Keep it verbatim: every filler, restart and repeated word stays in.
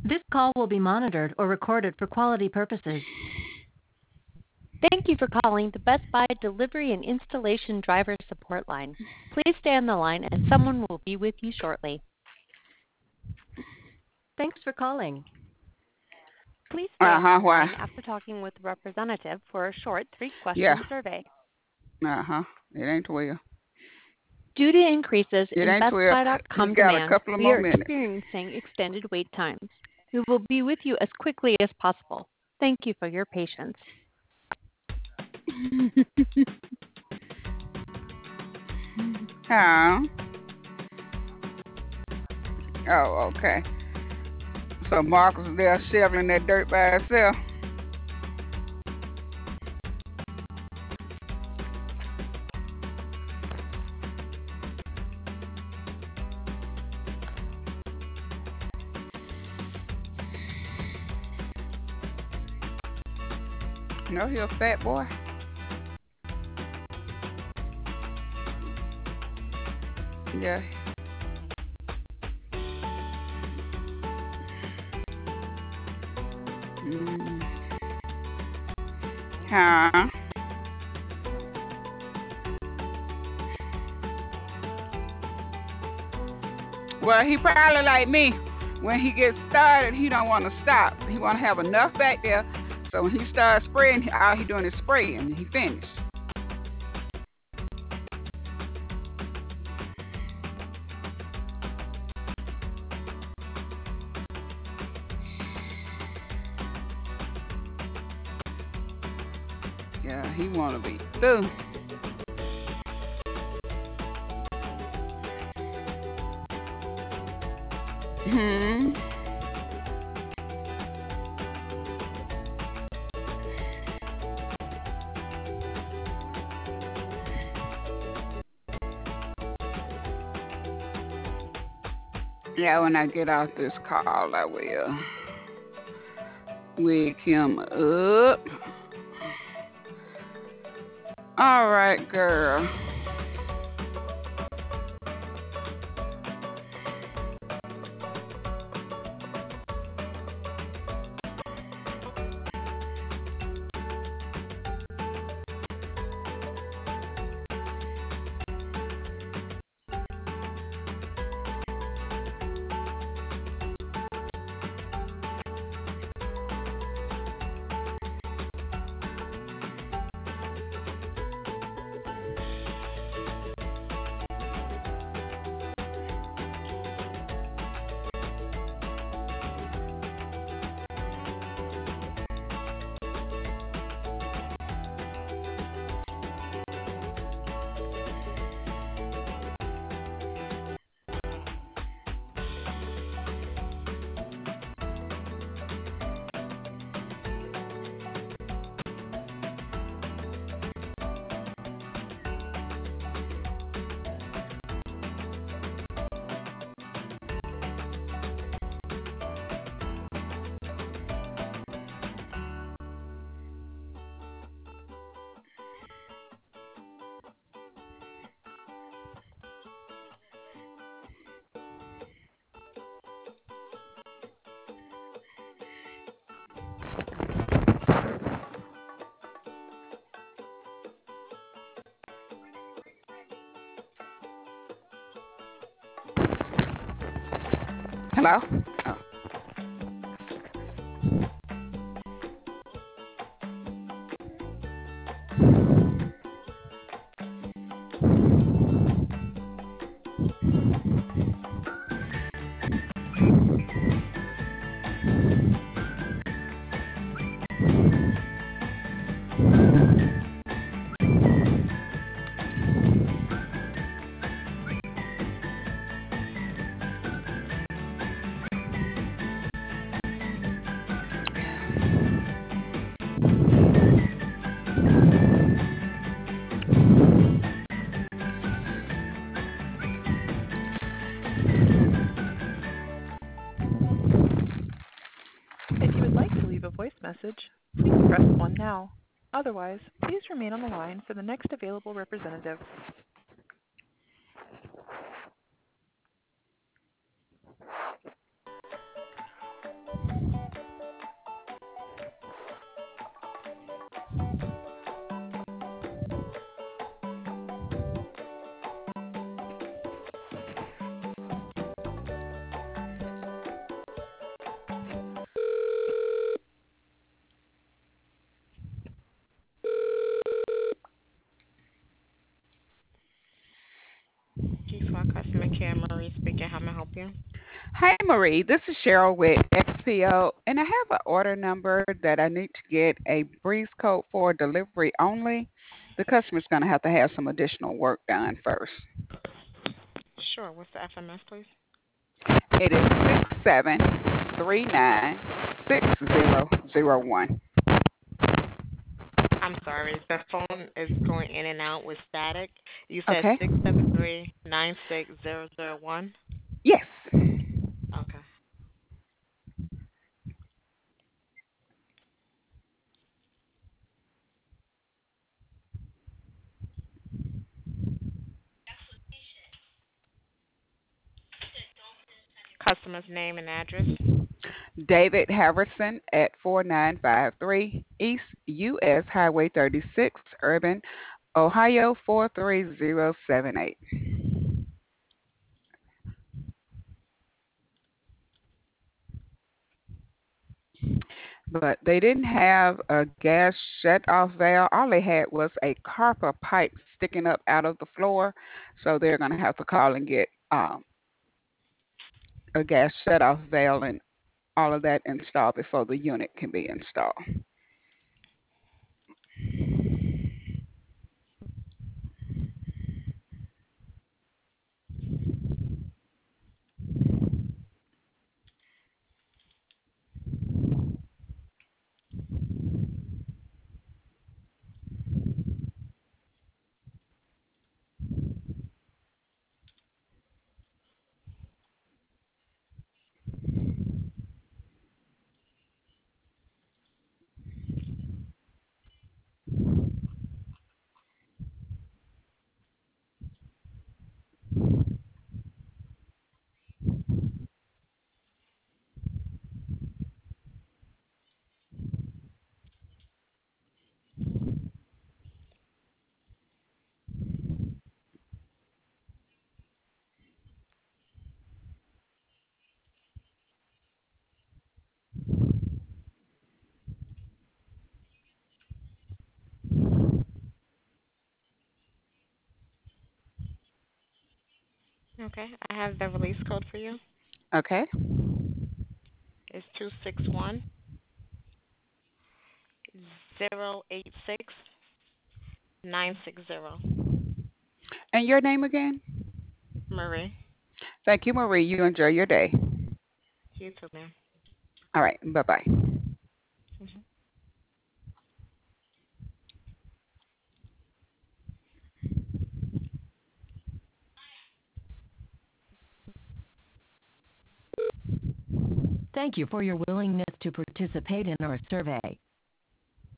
This call will be monitored or recorded for quality purposes. Thank you for calling the Best Buy Delivery and Installation Driver Support Line. Please stay on the line and someone will be with you shortly. Thanks for calling. Please stay on Uh-huh, the why? line after talking with the representative for a short three-question Yeah. survey. Uh-huh. It ain't twelve. Due to increases It in ain't Best twelve. Buy dot He com got a demand, couple of we more are minutes. experiencing extended wait times. We will be with you as quickly as possible. Thank you for your patience. Huh? Oh, okay. So Marcus is there shoveling that dirt by himself. No, he a fat boy. Yeah. Mm. Huh? Well, he probably like me. When he gets started, he don't want to stop. He want to have enough back there. So when he starts spraying, all he doing is spraying, and he finished. Yeah, he want to be through. Hmm. Yeah, when I get off this call, I will wake him up. All right, girl. Hello? Oh. If you would like to leave a voice message, please press one now. Otherwise, please remain on the line for the next available representative. you? Hi, Marie. This is Cheryl with X P O, and I have an order number that I need to get a breeze code for delivery only. The customer's going to have to have some additional work done first. Sure. What's the F M S, please? It is six seven three nine six zero zero one. I'm sorry. The phone is going in and out with static. You said Okay? six seven three nine six zero zero one. Yes. Okay. Customer's name and address. David Harrison at four nine five three East U S Highway thirty-six, Urban, Ohio four three zero seven eight. But they didn't have a gas shut-off valve. All they had was a copper pipe sticking up out of the floor. So they're going to have to call and get um, a gas shut-off valve and all of that installed before the unit can be installed. Okay. I have the release code for you. Okay? It's two six one zero eight six nine six zero. And your name again? Marie. Thank you, Marie. You enjoy your day. You too, ma'am. All right. Bye-bye. Mhm. Thank you for your willingness to participate in our survey.